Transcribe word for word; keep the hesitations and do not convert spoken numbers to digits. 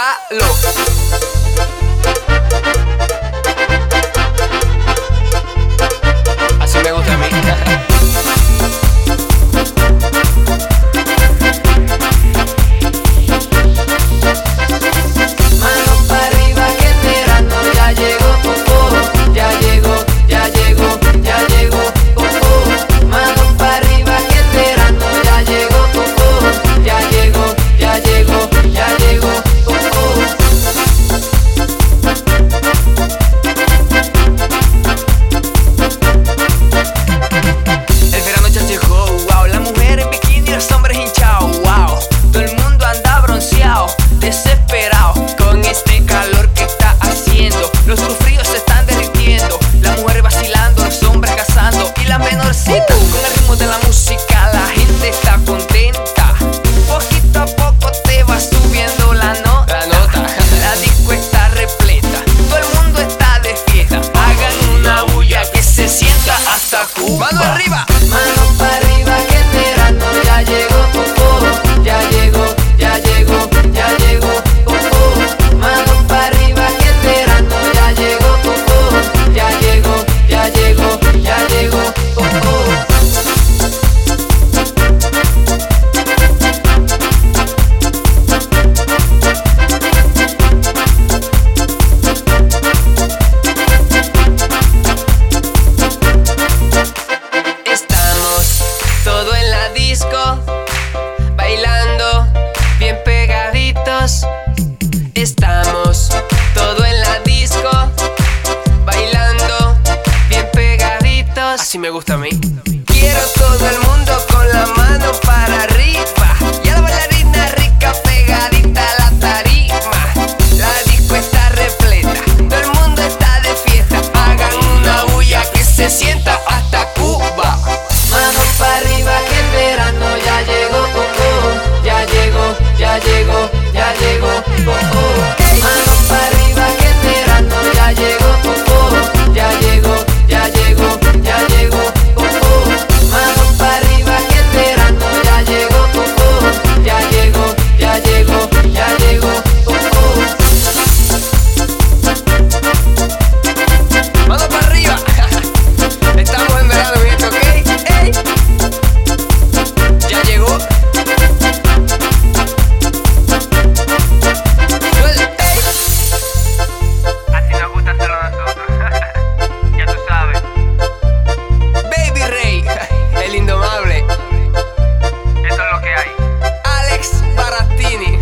Calo. Así me gusta a mí. ¡Mano arriba! Mano para arriba que el verano ya llegó, oh, oh. Ya llegó, ya llegó, ya llegó, oh, oh. Mano para arriba que el verano ya llegó, oh, oh. Ya llegó, ya llegó, ya llegó, oh, oh. Bailando bien pegaditos. Estamos todo en la disco. Bailando bien pegaditos. Así me gusta a mí. Quiero todo el mundo con la mano para arriba. Y a la bailarina rica pegadita a la tarima. La disco está repleta, todo el mundo está de fiesta. Hagan una bulla que se sienta hasta Cuba. Mano para arriba que el verano ya llegó, oh, oh. Ya llegó, ya llegó, ya llegó, oh, oh. Mano para arriba que el verano ya llegó, oh, oh. Ya llegó, ya llegó, ya llegó, oh, oh. Mano para arriba que el verano ya llegó, oh, oh. Ya llegó, ya llegó, ya llegó, oh, oh. Mano para arriba. Estamos en verano, mi gente, ¿ok? ¡Ey! Ya llegó. Así nos gusta hacerlo nosotros. Ya tú sabes. Baby Ray, el indomable. Esto es lo que hay. Alex Baratini.